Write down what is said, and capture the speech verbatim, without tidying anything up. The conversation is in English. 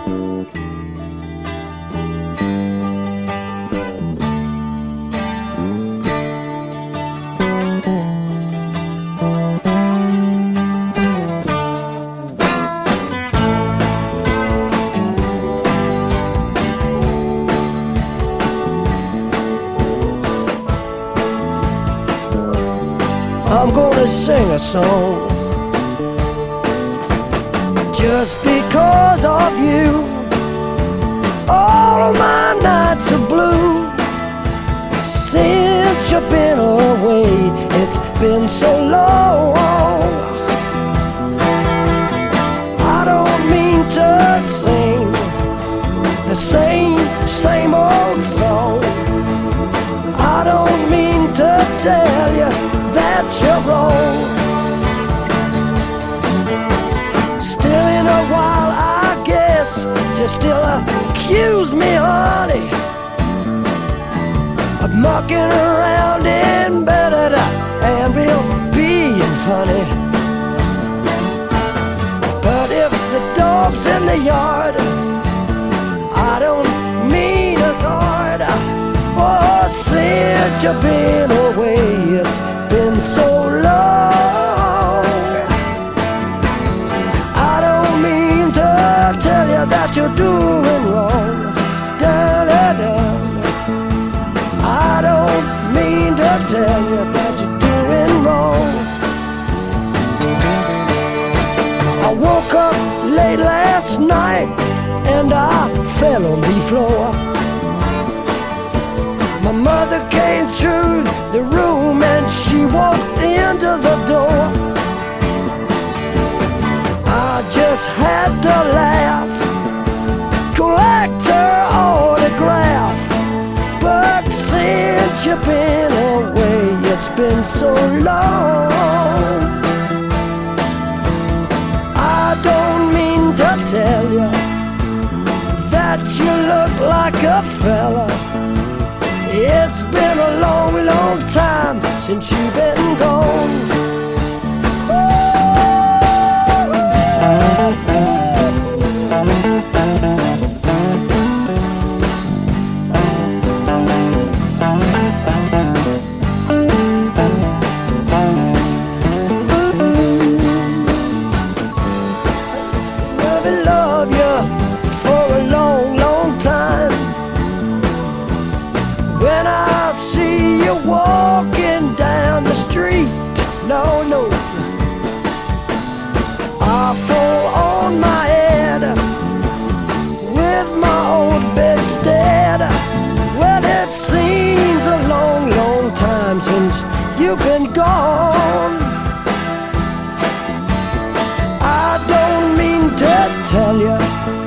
I'm gonna sing a song just because of you. All of my nights are blue since you've been away. It's been so long. I don't mean to sing the same, same old song. I don't mean to tell you that you're wrong. Still in a while, I guess you still accuse me, honey, of mucking around in bed and real being funny. But if the dog's in the yard, I don't mean a guard. Oh, since you've been away, it's been so long. I don't mean to tell you that you're doing wrong. Da, da, da. I don't mean to tell you that you're doing wrong. I woke up late last night and I fell on the floor. My mother came through the room and she walked into the door. I just had to laugh, collect her autograph. But since you've been away, it's been so long. I don't mean to tell you that you look like a fella. It's been a long, long time since you've been gone. I've loved you for a long, long time. When I see you walking down the street, no, no, I fall on my head with my old bedstead. Well, it seems a long, long time since you've been gone. I don't mean to tell you